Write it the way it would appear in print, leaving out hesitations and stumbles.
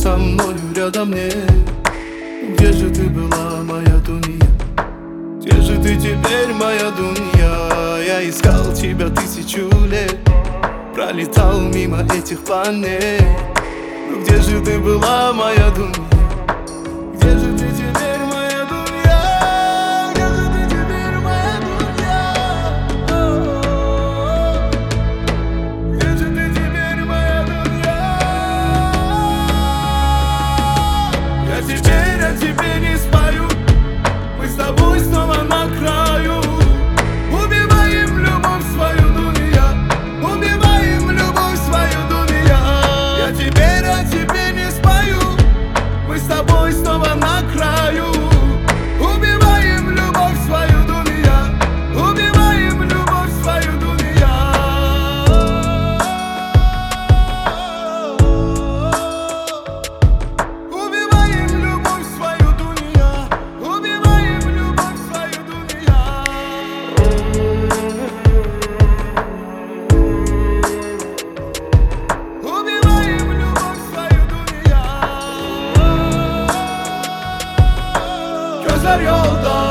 со мною рядом нет. Где же ты была, моя Дунья? Где же ты теперь, моя Дунья? Я искал тебя 1000 лет, пролетал мимо этих планет. Но где же ты была, моя Дунья? Где же ты теперь, моя Дунья? Где же ты теперь, моя Дунья? Где же ты теперь, моя Дунья? Я теперь о тебе не спою, мы с тобой снова на краю. Убиваем любовь свою, Дунья, убиваем любовь свою, Дунья. Я теперь о тебе не спою, мы с тобой снова на краю. Убиваем любовь свою, Дунья, убиваем любовь свою, Дунья. Убиваем любовь свою, Дунья, убиваем любовь свою, Дунья. Убиваем любовь свою, Дунья. Gözler yolda,